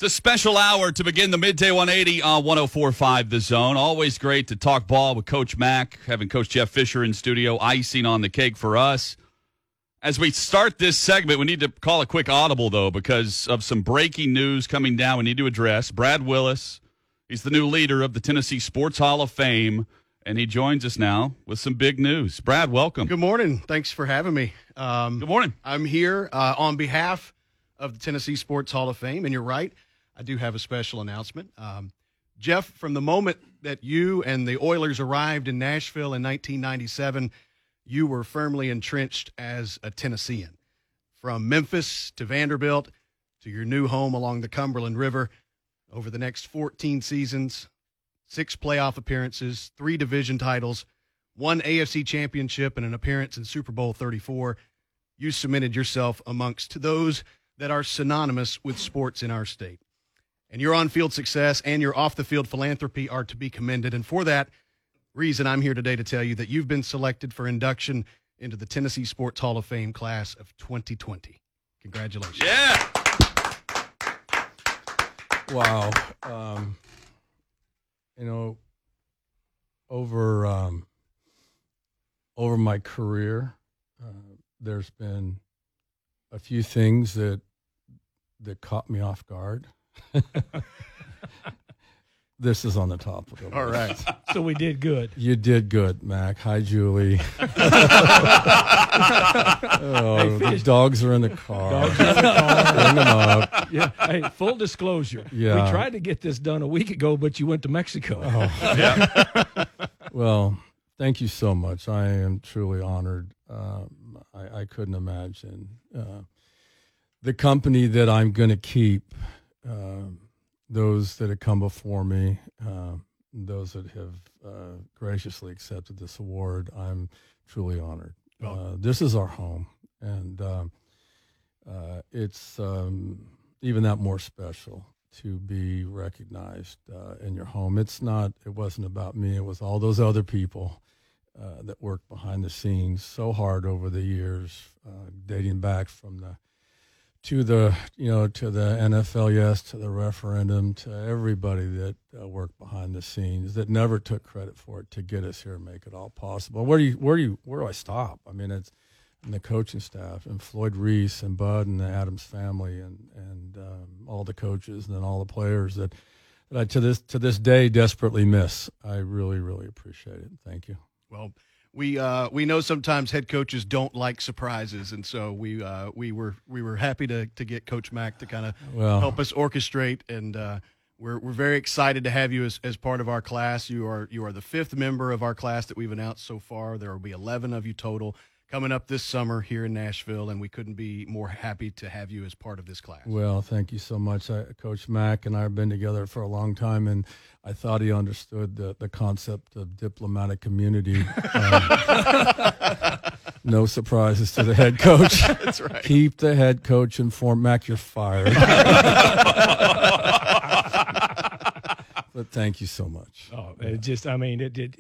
It's a special hour to begin the Midday 180 on 104.5 The Zone. Always great to talk ball with Coach Mack, having Coach Jeff Fisher in studio, icing on the cake for us. As we start this segment, we need to call a quick audible, though, because of some breaking news coming down we need to address. Brad Willis, he's the new leader of the Tennessee Sports Hall of Fame, and he joins us now with some big news. Brad, welcome. Good morning. Thanks for having me. Good morning. I'm here on behalf of the Tennessee Sports Hall of Fame, and you're right, I do have a special announcement. Jeff, from the moment that you and the Oilers arrived in Nashville in 1997, you were firmly entrenched as a Tennessean. From Memphis to Vanderbilt to your new home along the Cumberland River, over the next 14 seasons, 6 playoff appearances, 3 division titles, 1 AFC championship, and an appearance in Super Bowl 34, you cemented yourself amongst those that are synonymous with sports in our state. And your on-field success and your off-the-field philanthropy are to be commended. And for that reason, I'm here today to tell you that you've been selected for induction into the Tennessee Sports Hall of Fame class of 2020. Congratulations. Yeah. Wow. Over my career, there's been a few things that caught me off guard. This is on the top of it. All right. So we did good. You did good, Mac. Hi, Julie. The dogs are in the car. Dogs are in the car. Bring them up. Yeah. Hey, full disclosure. Yeah. We tried to get this done a week ago, but you went to Mexico. Oh. Yeah. Well, thank you so much. I am truly honored. I couldn't imagine the company that I'm going to keep, those that have come before me, those that have graciously accepted this award. I'm truly honored. This is our home, and it's even that more special to be recognized in your home. It wasn't about me. It was all those other people that worked behind the scenes so hard over the years, dating back to the NFL, yes, to the referendum, to everybody that worked behind the scenes that never took credit for it to get us here and make it all possible. Where do I stop? I mean, it's the coaching staff and Floyd Reese and Bud and the Adams family and all the coaches and then all the players that I to this day desperately miss. I really, really appreciate it. Thank you. Well, we know sometimes head coaches don't like surprises, and so we were happy to get Coach Mack to kind of help us orchestrate, and we're very excited to have you as part of our class. You are the 5th member of our class that we've announced so far. There will be 11 of you total coming up this summer here in Nashville, and we couldn't be more happy to have you as part of this class. Well, thank you so much. Coach Mack and I have been together for a long time, and I thought he understood the concept of diplomatic immunity. No surprises to the head coach. That's right. Keep the head coach informed. Mack, you're fired. But thank you so much. Oh, it just, I mean, it did,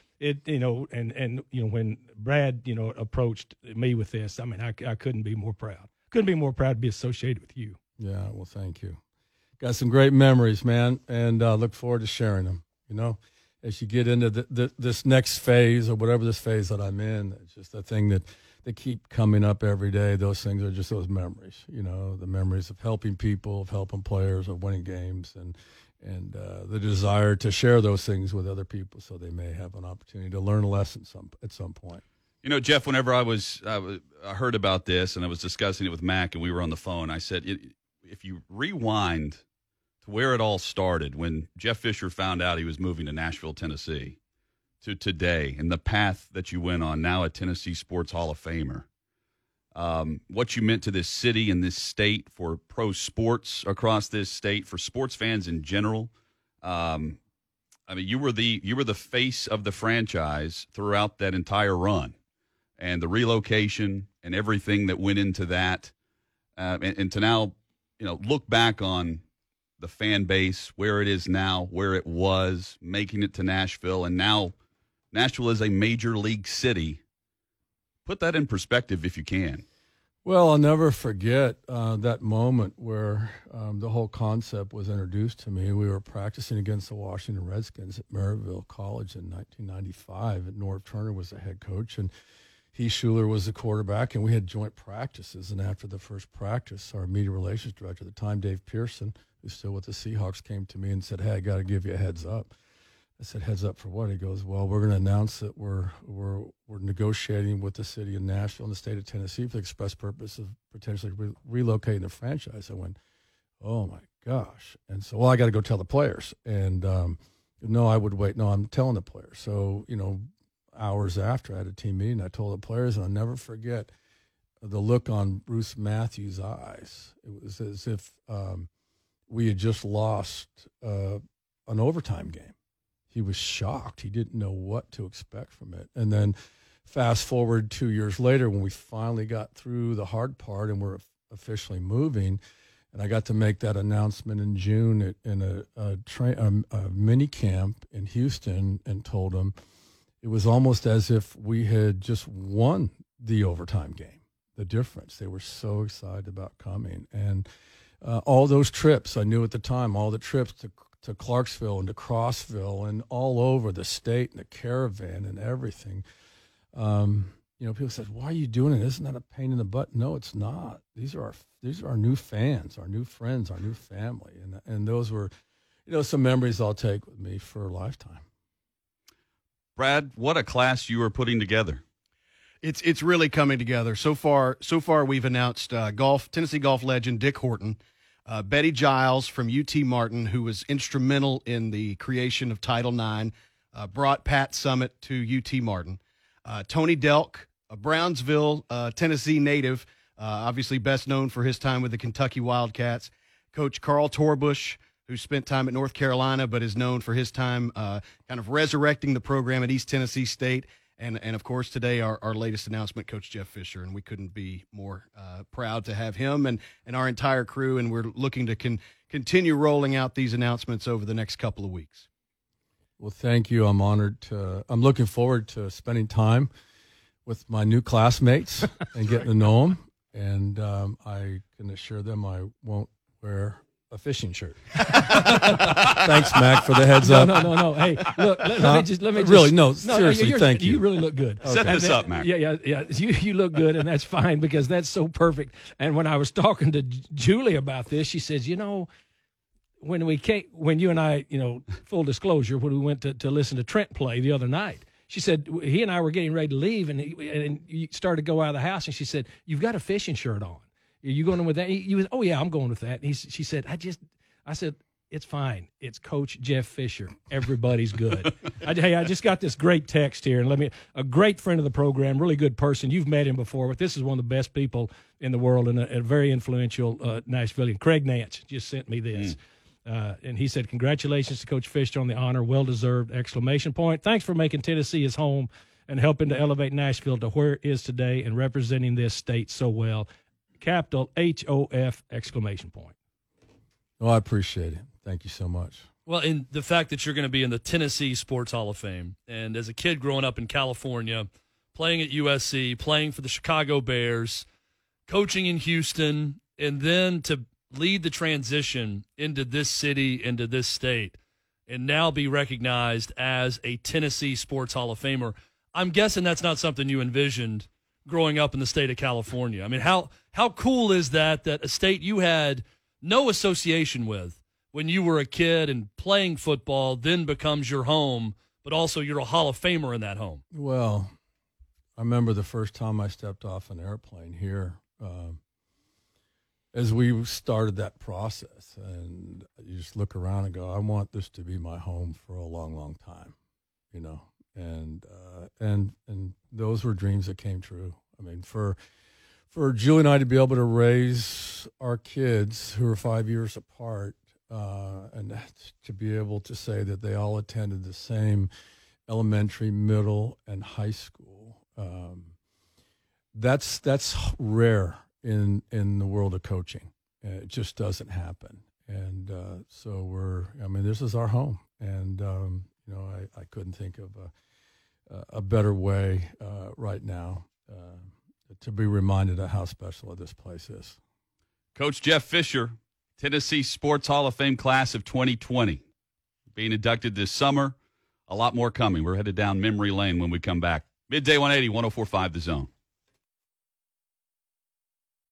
when Brad, approached me with this, I mean, I couldn't be more proud. Couldn't be more proud to be associated with you. Yeah, well, thank you. Got some great memories, man, and look forward to sharing them. As you get into this next phase or whatever this phase that I'm in, it's just a thing that they keep coming up every day. Those things are just those memories, the memories of helping people, of helping players, of winning games, and the desire to share those things with other people so they may have an opportunity to learn a lesson at some point. Jeff, whenever I heard about this and I was discussing it with Mac and we were on the phone, I said, if you rewind to where it all started, when Jeff Fisher found out he was moving to Nashville, Tennessee, to today, and the path that you went on, now a Tennessee Sports Hall of Famer, what you meant to this city and this state, for pro sports across this state, for sports fans in general. I mean, you were the face of the franchise throughout that entire run, and the relocation and everything that went into that, and to now, look back on the fan base, where it is now, where it was, making it to Nashville, and now Nashville is a major league city. Put that in perspective if you can. Well, I'll never forget that moment where the whole concept was introduced to me. We were practicing against the Washington Redskins at Maryville College in 1995, and Norv Turner was the head coach, and Heath Schuler was the quarterback, and we had joint practices. And after the first practice, our media relations director at the time, Dave Pearson, who's still with the Seahawks, came to me and said, "Hey, I got to give you a heads up." I said, "Heads up for what?" He goes, "Well, we're going to announce that we're negotiating with the city of Nashville and the state of Tennessee for the express purpose of potentially relocating the franchise." I went, "Oh my gosh!" And so, well, I got to go tell the players. And no, I would wait. No, I'm telling the players. So, hours after I had a team meeting, I told the players, and I'll never forget the look on Bruce Matthews' eyes. It was as if we had just lost an overtime game. He was shocked. He didn't know what to expect from it. And then fast forward 2 years later, when we finally got through the hard part and we're officially moving, and I got to make that announcement in June in a mini camp in Houston, and told them it was almost as if we had just won the overtime game, the difference. They were so excited about coming. And all those trips, I knew at the time, all the trips to Clarksville and to Crossville and all over the state and the caravan and everything. People said, "Why are you doing it? Isn't that a pain in the butt?" No, it's not. These are our new fans, our new friends, our new family. And those were, some memories I'll take with me for a lifetime. Brad, what a class you are putting together. It's really coming together. So far we've announced Tennessee golf legend Dick Horton, Betty Giles from UT Martin, who was instrumental in the creation of Title IX, brought Pat Summitt to UT Martin. Tony Delk, a Brownsville, Tennessee native, obviously best known for his time with the Kentucky Wildcats. Coach Carl Torbush, who spent time at North Carolina but is known for his time kind of resurrecting the program at East Tennessee State. And of course, today, our latest announcement, Coach Jeff Fisher, and we couldn't be more proud to have him and our entire crew, and we're looking to continue rolling out these announcements over the next couple of weeks. Well, thank you. I'm honored I'm looking forward to spending time with my new classmates and getting to know them, and I can assure them I won't wear a fishing shirt. Thanks, Mac, for the heads up. No. Hey, look, let me just really, seriously, thank you. You really look good. Set this up, Mac. Yeah. You look good, and that's fine because that's so perfect. And when I was talking to Julie about this, she says, when you and I, full disclosure, when we went to listen to Trent play the other night, she said he and I were getting ready to leave, and he started to go out of the house, and she said, "You've got a fishing shirt on. Are you going with that?" "Oh yeah, I'm going with that." And she said, I said, "It's fine. It's Coach Jeff Fisher. Everybody's good." I just got this great text here, and a great friend of the program, really good person. You've met him before, but this is one of the best people in the world and a very influential Nashvilleian. Craig Nance just sent me this. And he said, "Congratulations to Coach Fisher on the honor. Well-deserved! ! Thanks for making Tennessee his home and helping to elevate Nashville to where it is today and representing this state so well. Capital HOF! ! Oh, I appreciate it. Thank you so much. Well, in the fact that you're going to be in the Tennessee Sports Hall of Fame, and as a kid growing up in California, playing at USC, playing for the Chicago Bears, coaching in Houston, and then to lead the transition into this city, into this state, and now be recognized as a Tennessee Sports Hall of Famer, I'm guessing that's not something you envisioned growing up in the state of California. I mean, how cool is that a state you had no association with when you were a kid and playing football then becomes your home, but also you're a Hall of Famer in that home? Well, I remember the first time I stepped off an airplane here as we started that process, and you just look around and go, I want this to be my home for a long, long time, and those were dreams that came true. I mean, for Julie and I to be able to raise our kids who are 5 years apart, and to be able to say that they all attended the same elementary, middle, and high school, that's rare in the world of coaching. It just doesn't happen. And so this is our home. And, I couldn't think of a better way right now to be reminded of how special this place is. Coach Jeff Fisher, Tennessee Sports Hall of Fame class of 2020, being inducted this summer. A lot more coming. We're headed down memory lane when we come back. Midday 180, 104.5 The Zone.